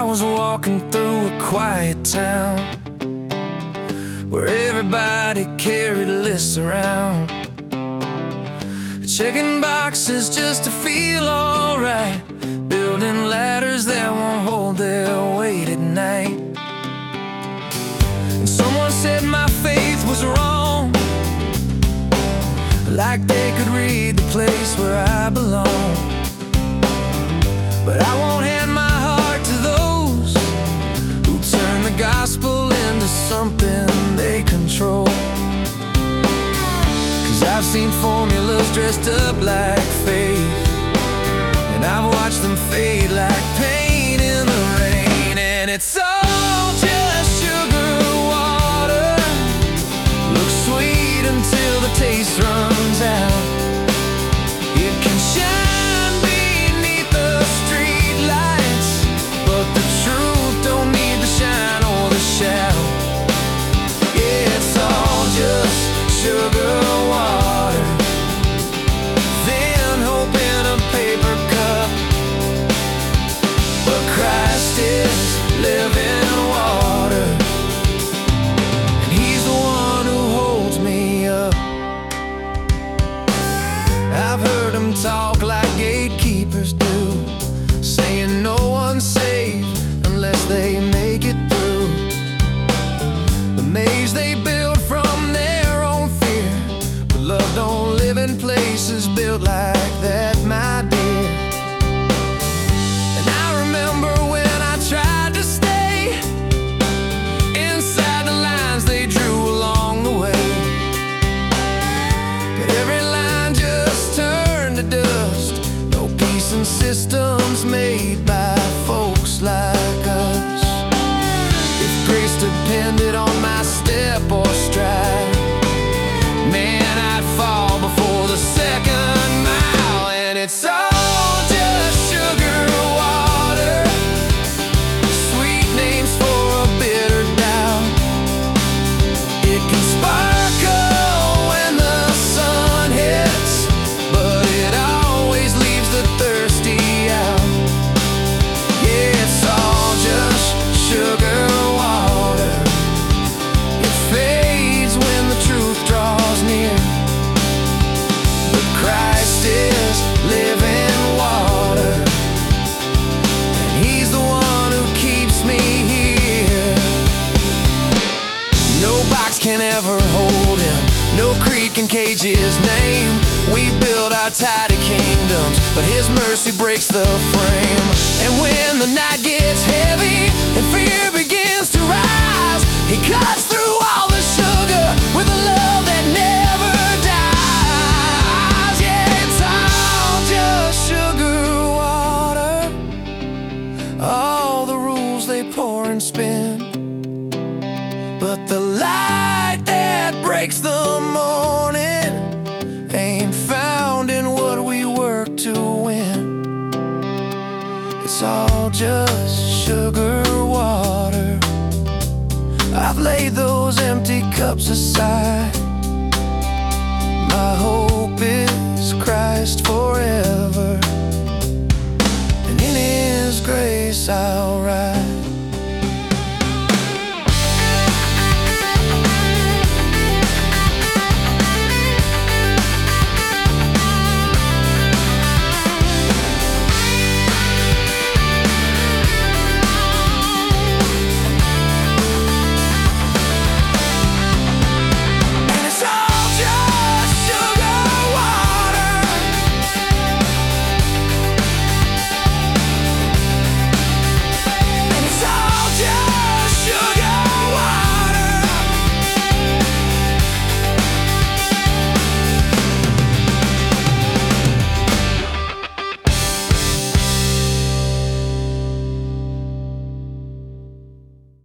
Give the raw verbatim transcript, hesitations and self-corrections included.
was walking through a quiet town where everybody carried lists around, checking boxes just to feel alright, building ladders that won't hold their weight at night. And someone said my faith was wrong, like they could read the place where I belong. But I won't hand my heart to those who turn the gospel into something they control. 'Cause I've seen formulas dressed up like faith, and I've watched them fade like paint in the rain. And it's all just sugar water, looks sweet until the taste runs out. It can shine beneath the street lights, but the truth don't need the shine or the shout. Yeah, it's all just sugar water, then hope in a paper cup. But Christ is living water, and He's the one who holds me up. I've heard them talk like gatekeepers do, saying no one's safe unless they make it through the maze they build from their own fear. But love don't live in places built like that, my dear. And I remember when I tried to stay inside the lines they drew along the way, but every line just turned to dust. No peace in systems made by folks like us. If grace depended on my step or stride, man, I'd fall before the second mile. And it's all just sugar water, sweet names for a bitter doubt. It can sparkle when the sun hits, but it always leaves the thirsty out. Yeah, it's all just sugar water. It fades when the truth draws near, but Christ is living water, and He's the one who keeps me here. No box can ever hold Him, no creed can cage His name. We build our tidy kingdoms, but His mercy breaks the frame. And when the night gets heavy and fear begins to rise, He cuts through all the sugar with a love that never dies. Yeah, it's all just sugar water, all the rules they pour and spin, but the light that breaks the morning ain't found in what we work to win. It's all just sugar water. I've laid those empty cups aside. My hope is Christ forever, and in His grace I'll rise.